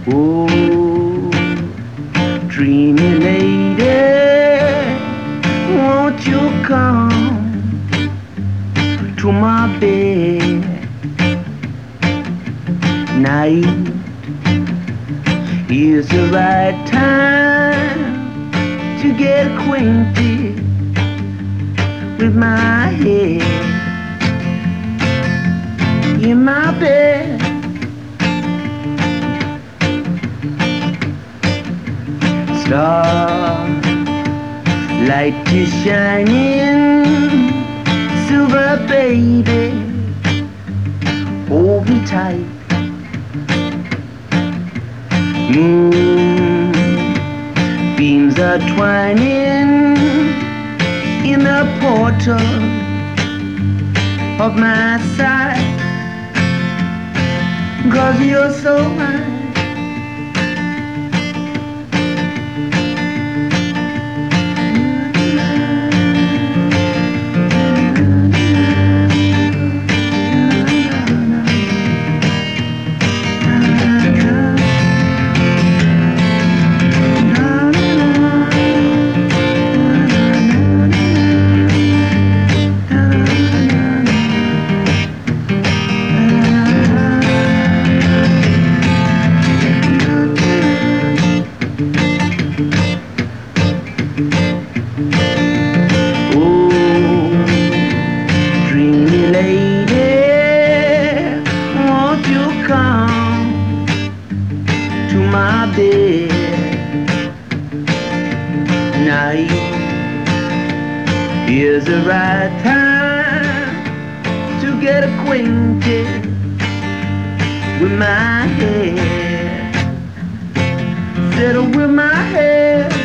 Oh, dreamy lady, won't you come to my bed? Night is the right time to get acquainted with my head in my bed. Starlight is shining, silver baby, hold me tight. Moon beams are twining in the portal of my sight, 'cause you're so mine. My bed. Night is the right time to get acquainted with my head. Settle with my head.